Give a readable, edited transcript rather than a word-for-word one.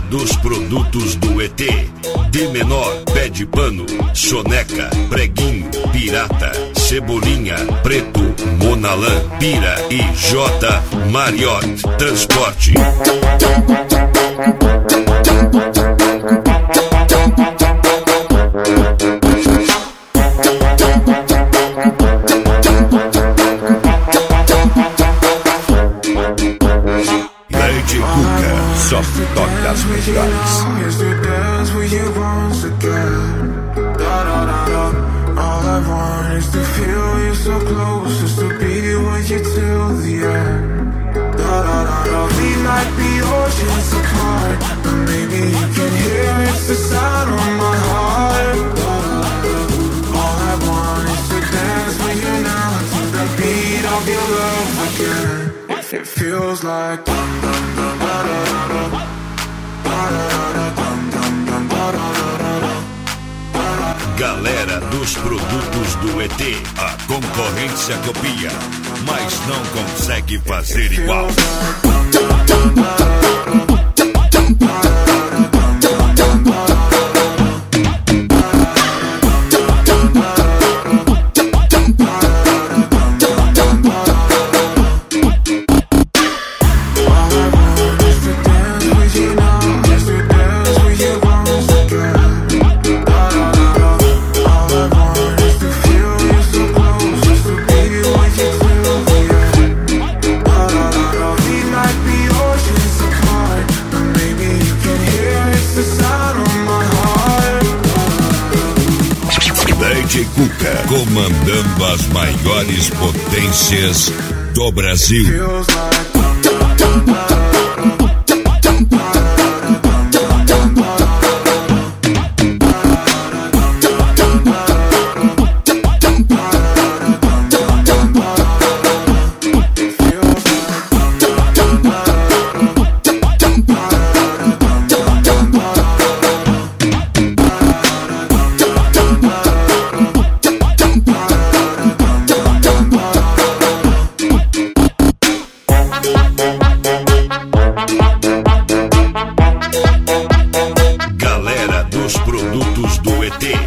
dos produtos do ET. De menor, pé de pano, soneca, preguinho, pirata, cebolinha, preto, Monalã, Pira e J Marriott Transporte. Leite Cuca, só toca as melhores. All I want is to feel you so close, just to be with you till the end. We might be oceans apart, but maybe you can hear it's the sound of my heart. All I want is to dance with you now, to the beat of your love again. If it feels like dum dum dum da da da da dum dum dum da da da da. Galera dos produtos do ET, a concorrência copia, mas não consegue fazer igual. Leite Cuca, comandando as maiores potências do Brasil. Galera dos produtos do ET.